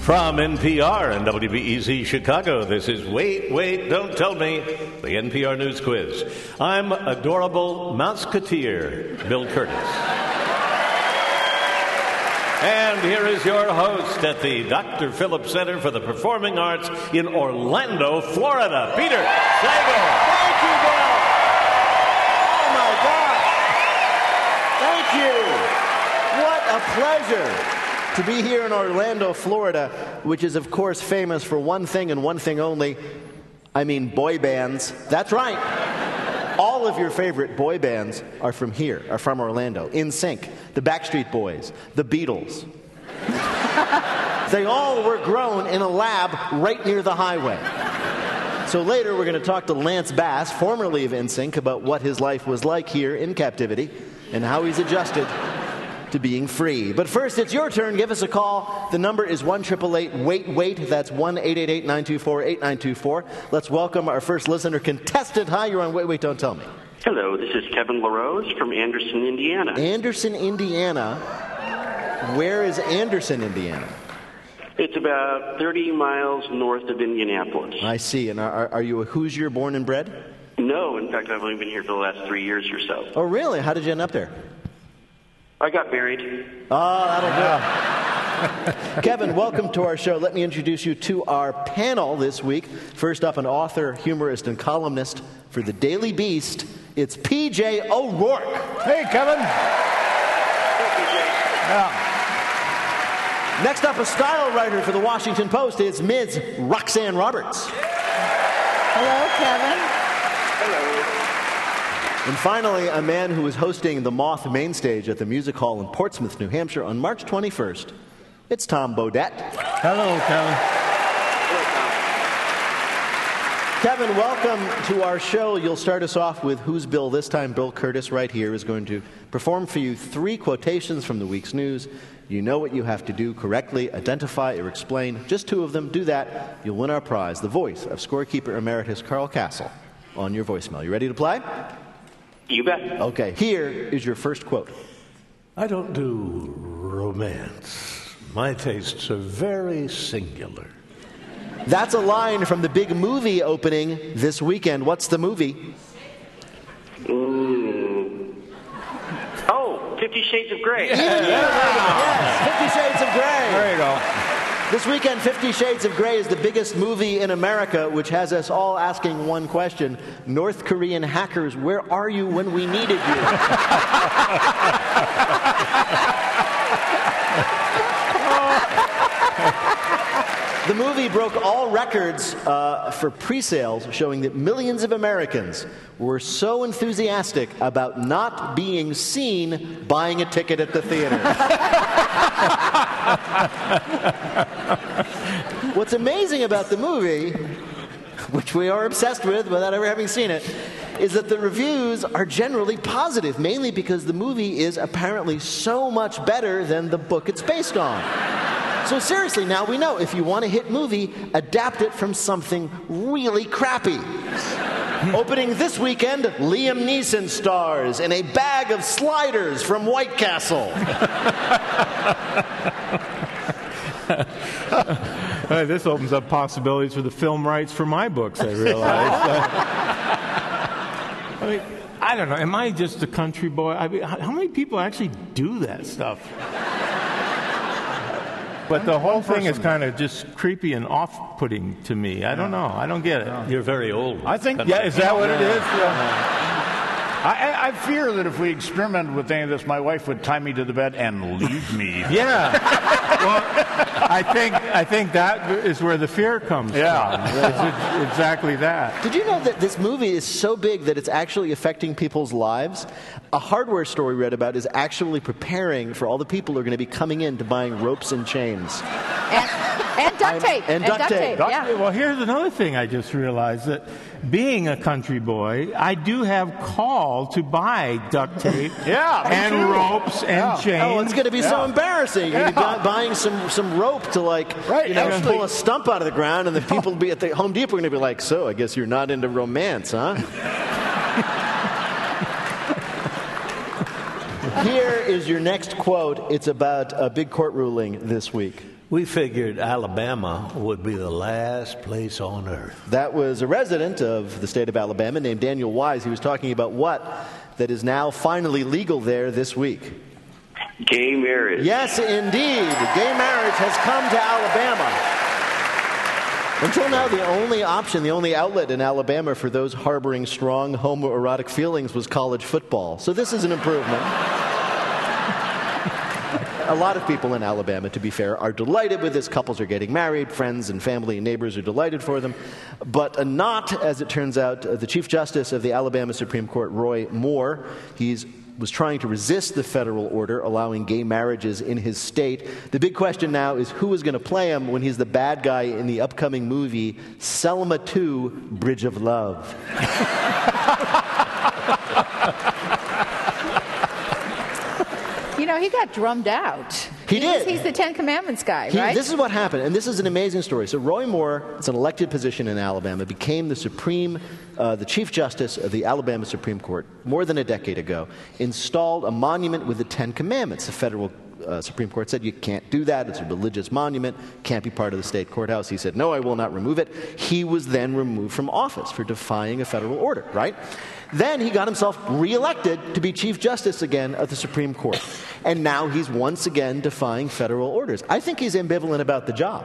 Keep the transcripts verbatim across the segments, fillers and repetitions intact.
From N P R and W B E Z Chicago, this is Wait, Wait, Don't Tell Me, the N P R News Quiz. I'm adorable Mouseketeer, Bill Curtis. And here is your host at the Doctor Phillips Center for the Performing Arts in Orlando, Florida, Peter Sagal. Thank you, Bill. Oh, my God. Thank you. What a pleasure to be here in Orlando, Florida, which is, of course, famous for one thing and one thing only. I mean, boy bands. That's right. All of your favorite boy bands are from here, are from Orlando. N Sync, the Backstreet Boys, the Beatles. They all were grown in a lab right near the highway. So later we're going to talk to Lance Bass, formerly of N Sync, about what his life was like here in captivity and how he's adjusted to being free. But first, it's your turn. Give us a call. The number is one eight eight eight wait wait. That's one eight eight eight nine two four eight nine two four. Let's welcome our first listener, contestant. Hi, you're on Wait, Wait, Don't Tell Me. Hello, this is Kevin LaRose from Anderson, Indiana. Anderson, Indiana. Where is Anderson, Indiana? It's about thirty miles north of Indianapolis. I see. And are, are you a Hoosier born and bred? No, in fact, I've only been here for the last three years or so. Oh, really? How did you end up there? I got married. Oh, that'll do. Kevin, welcome to our show. Let me introduce you to our panel this week. First up, an author, humorist, and columnist for the Daily Beast. It's P J O'Rourke. Hey, Kevin. Hey, P J. Yeah. Next up, a style writer for the Washington Post. It's Miz Roxanne Roberts. Hello, Kevin. Hello. And finally, a man who is hosting the Moth main stage at the Music Hall in Portsmouth, New Hampshire on March twenty-first. It's Tom Bodett. Hello, Kevin. Kevin, welcome to our show. You'll start us off with Who's Bill this time. Bill Curtis right here is going to perform for you three quotations from the week's news. You know what you have to do: correctly identify or explain just two of them. Do that, you'll win our prize, the voice of scorekeeper emeritus Carl Castle, on your voicemail. You ready to play? You bet. Okay, here is your first quote. I don't do romance. My tastes are very singular. That's a line from the big movie opening this weekend. What's the movie? Mm. Oh, Fifty Shades of Grey. Yeah. Yes, Fifty Shades of Grey. There you go. This weekend, Fifty Shades of Grey is the biggest movie in America, which has us all asking one question. North Korean hackers, where are you when we needed you? The movie broke all records uh, for pre-sales, showing that millions of Americans were so enthusiastic about not being seen buying a ticket at the theater. What's amazing about the movie, which we are obsessed with without ever having seen it, is that the reviews are generally positive, mainly because the movie is apparently so much better than the book it's based on. So seriously, now we know if you want a hit movie, adapt it from something really crappy. Opening this weekend, Liam Neeson stars in A Bag of Sliders from White Castle. Uh, this opens up possibilities for the film rights for my books, I realize. Uh, I mean, I don't know. Am I just a country boy? I mean, how, how many people actually do that stuff? But the whole thing is kind of just creepy and off-putting to me. I don't know. I don't get it. You're very old. I think, yeah, is that what it is? Yeah. I, I fear that if we experimented with any of this, my wife would tie me to the bed and leave me. Yeah. Well, I think I think that is where the fear comes Yeah. from. It's exactly that. Did you know that this movie is so big that it's actually affecting people's lives? A hardware store we read about is actually preparing for all the people who are going to be coming in to buying ropes and chains. And, and duct tape. And duct tape. Yeah. Well, here's another thing I just realized, that being a country boy, I do have call to buy duct tape Yeah, me and too. ropes and Yeah. chains. Oh, it's going to be so Yeah. embarrassing. You're Yeah. bu- buying some, some rope to, like, Right, you know, actually- pull a stump out of the ground, and the people will be at the Home Depot are going to be like, so I guess you're not into romance, huh? Here is your next quote. It's about a big court ruling this week. We figured Alabama would be the last place on earth. That was a resident of the state of Alabama named Daniel Wise. He was talking about what that is now finally legal there this week. Gay marriage. Yes, indeed. Gay marriage has come to Alabama. Until now, the only option, the only outlet in Alabama for those harboring strong homoerotic feelings was college football. So this is an improvement. A lot of people in Alabama, to be fair, are delighted with this. Couples are getting married. Friends and family and neighbors are delighted for them. But uh, not, as it turns out, uh, the Chief Justice of the Alabama Supreme Court, Roy Moore. He's was trying to resist the federal order allowing gay marriages in his state. The big question now is who is going to play him when he's the bad guy in the upcoming movie Selma two, Bridge of Love. You know, he got drummed out. He he's, did. He's the Ten Commandments guy, He, right? this is what happened, and this is an amazing story. So Roy Moore, it's an elected position in Alabama, became the Supreme, uh, the Chief Justice of the Alabama Supreme Court more than a decade ago, installed a monument with the Ten Commandments. The federal uh, Supreme Court said you can't do that. It's a religious monument, can't be part of the state courthouse. He said, no, I will not remove it. He was then removed from office for defying a federal order, right? Then he got himself reelected to be Chief Justice again of the Supreme Court. And now he's once again defying federal orders. I think he's ambivalent about the job.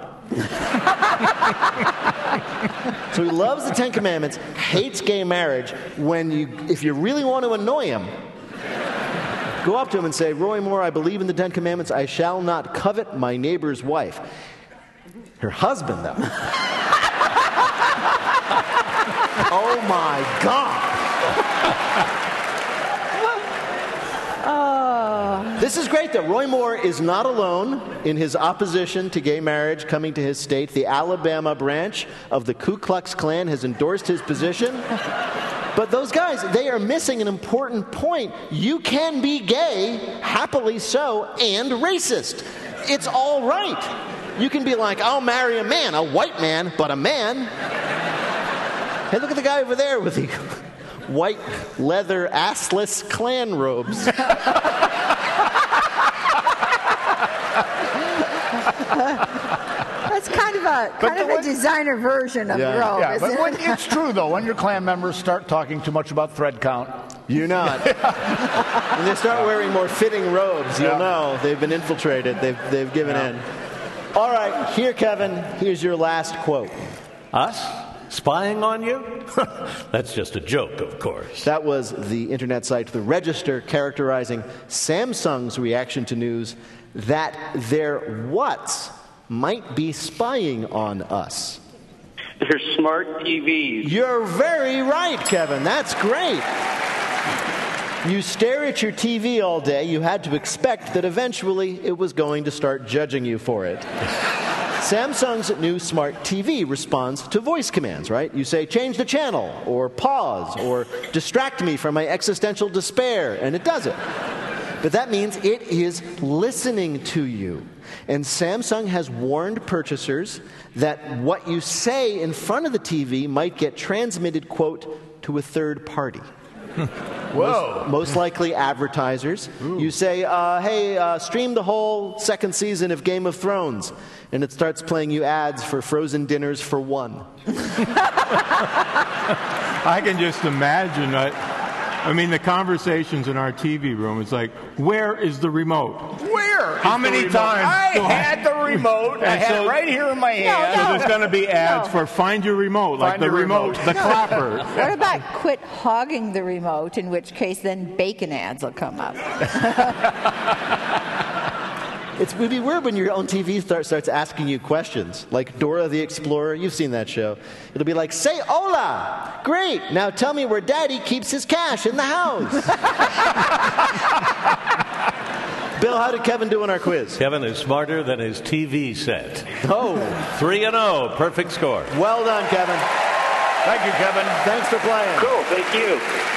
So he loves the Ten Commandments, hates gay marriage. When you, if you really want to annoy him, go up to him and say, Roy Moore, I believe in the Ten Commandments. I shall not covet my neighbor's wife. Her husband, though. Oh, my God. Oh. This is great, though. Roy Moore is not alone in his opposition to gay marriage coming to his state. The Alabama branch of the Ku Klux Klan has endorsed his position. But those guys, they are missing an important point. You can be gay, happily so, and racist. It's all right. You can be like, I'll marry a man, a white man, but a man. Hey, look at the guy over there with the white leather assless Klan robes. That's kind of a kind of a designer version of Yeah. the robe, Yeah, isn't but when, it? it's true, though. When your Klan members start talking too much about thread count, You not. When they start wearing more fitting robes, you'll Yeah. know they've been infiltrated. They've, they've given Yeah. in. All right, here, Kevin, here's your last quote. Us? Spying on you? That's just a joke, of course. That was the internet site The Register characterizing Samsung's reaction to news that their whats might be spying on us. They're smart T Vs. You're very right, Kevin. That's great. You stare at your T V all day, you had to expect that eventually it was going to start judging you for it. Samsung's new smart T V responds to voice commands, right? You say, change the channel, or pause, or distract me from my existential despair, and it does it. But that means it is listening to you. And Samsung has warned purchasers that what you say in front of the T V might get transmitted, quote, to a third party. whoa. Most, most likely advertisers. Ooh. You say, uh, hey, uh, stream the whole second season of Game of Thrones. And it starts playing you ads for frozen dinners for one. I can just imagine. I, I mean, the conversations in our T V room, it's like, where is the remote? Where? How is many the remote? times I do I- had the remote. I And had so- it right here in my hand. So there's going to be ads No. for find your remote, like Find the your remote, remote. the clapper. What about quit hogging the remote, in which case then bacon ads will come up. It's, it would be weird when your own T V start, starts asking you questions, like Dora the Explorer. You've seen that show. It'll be like, say hola. Great. Now tell me where Daddy keeps his cash in the house. Bill, how did Kevin do in our quiz? Kevin is smarter than his T V set. Oh, Three and oh, perfect score. well done, Kevin. Thank you, Kevin. Thanks for playing. Cool, thank you.